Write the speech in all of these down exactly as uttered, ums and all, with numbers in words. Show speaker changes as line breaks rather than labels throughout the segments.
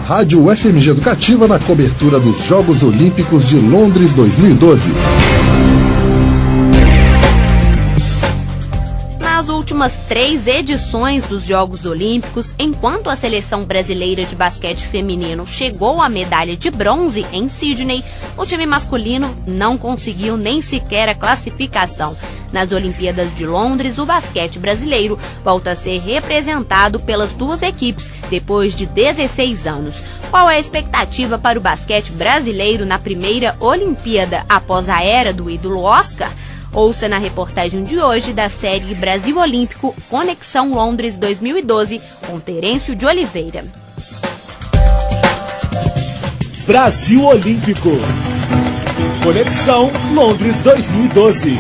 Rádio U F M G Educativa na cobertura dos Jogos Olímpicos de Londres dois mil e doze.
Nas últimas três edições dos Jogos Olímpicos, enquanto a seleção brasileira de basquete feminino chegou à medalha de bronze em Sydney, o time masculino não conseguiu nem sequer a classificação. Nas Olimpíadas de Londres, o basquete brasileiro volta a ser representado pelas duas equipes depois de dezesseis anos. Qual é a expectativa para o basquete brasileiro na primeira Olimpíada após a era do ídolo Oscar? Ouça na reportagem de hoje da série Brasil Olímpico Conexão Londres dois mil e doze com Terêncio de Oliveira.
Brasil Olímpico Conexão Londres dois mil e doze.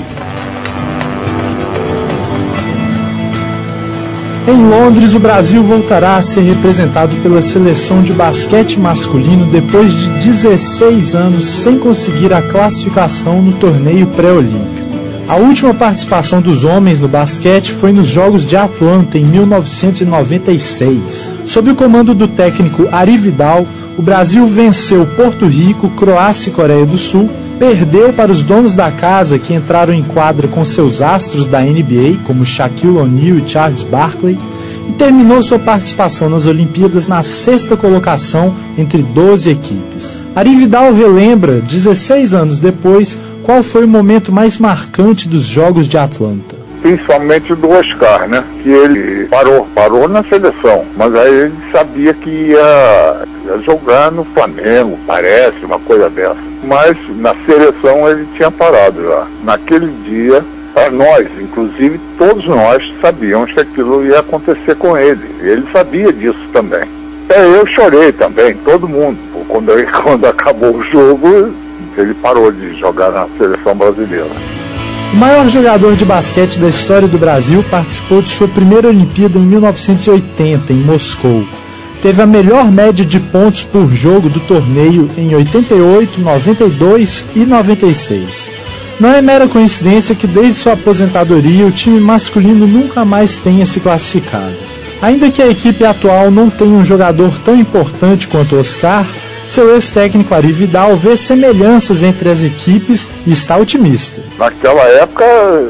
Em Londres, o Brasil voltará a ser representado pela seleção de basquete masculino depois de dezesseis anos sem conseguir a classificação no torneio pré-olímpico. A última participação dos homens no basquete foi nos Jogos de Atlanta, em mil novecentos e noventa e seis. Sob o comando do técnico Ari Vidal, o Brasil venceu Porto Rico, Croácia e Coreia do Sul, perdeu para os donos da casa, que entraram em quadra com seus astros da N B A, como Shaquille O'Neal e Charles Barkley, e terminou sua participação nas Olimpíadas na sexta colocação entre doze equipes. Ari Vidal relembra, dezesseis anos depois, qual foi o momento mais marcante dos Jogos de Atlanta.
Principalmente do Oscar, né? Que ele parou, parou na seleção, mas aí ele sabia que ia, ia jogar no Flamengo, parece, uma coisa dessa. Mas na seleção ele tinha parado já. Naquele dia, nós, inclusive todos nós, sabíamos que aquilo ia acontecer com ele. Ele sabia disso também. É, eu chorei também, todo mundo. Quando, ele, quando acabou o jogo, ele parou de jogar na seleção brasileira.
O maior jogador de basquete da história do Brasil participou de sua primeira Olimpíada em mil novecentos e oitenta, em Moscou. Teve a melhor média de pontos por jogo do torneio em oitenta e oito, noventa e dois e noventa e seis. Não é mera coincidência que desde sua aposentadoria o time masculino nunca mais tenha se classificado. Ainda que a equipe atual não tenha um jogador tão importante quanto Oscar, seu ex-técnico Ari Vidal vê semelhanças entre as equipes e está otimista.
Naquela época,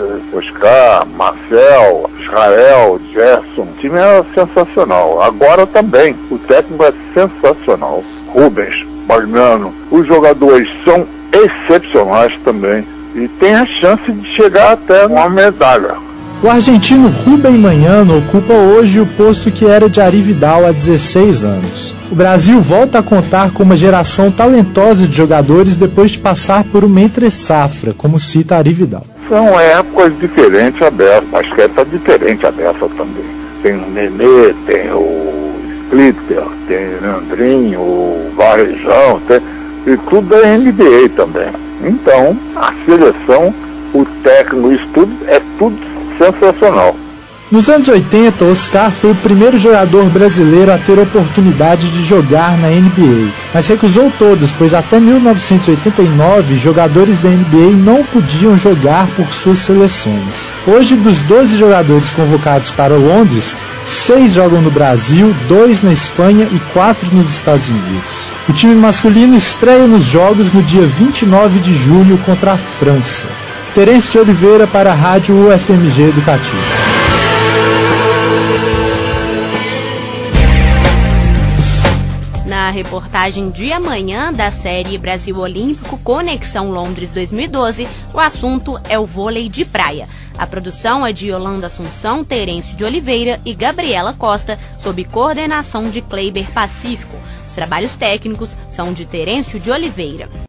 Oscar, Marcel, Israel, Gerson, o time era sensacional. Agora também, o técnico é sensacional. Rubens, Magnano, os jogadores são excepcionais também e tem a chance de chegar até uma medalha.
O argentino Rubem Magnano ocupa hoje o posto que era de Ari Vidal há dezesseis anos. O Brasil volta a contar com uma geração talentosa de jogadores depois de passar por uma entre-safra, como cita Ari Vidal.
São épocas diferentes a dessa, mas que é diferente a dessa também. Tem o Nenê, tem o Splitter, tem o Leandrinho, o Varejão, tem, e tudo da N B A também. Então, a seleção, o técnico, isso tudo, é tudo sensacional.
Nos anos oitenta, Oscar foi o primeiro jogador brasileiro a ter oportunidade de jogar na N B A, mas recusou todas, pois até mil novecentos e oitenta e nove, jogadores da N B A não podiam jogar por suas seleções. Hoje, dos doze jogadores convocados para Londres, seis jogam no Brasil, dois na Espanha e quatro nos Estados Unidos. O time masculino estreia nos Jogos no dia vinte e nove de julho contra a França. Terêncio de Oliveira para a Rádio U F M G Educativa.
Na reportagem de amanhã da série Brasil Olímpico Conexão Londres dois mil e doze, o assunto é o vôlei de praia. A produção é de Yolanda Assunção, Terêncio de Oliveira e Gabriela Costa, sob coordenação de Kleiber Pacífico. Os trabalhos técnicos são de Terêncio de Oliveira.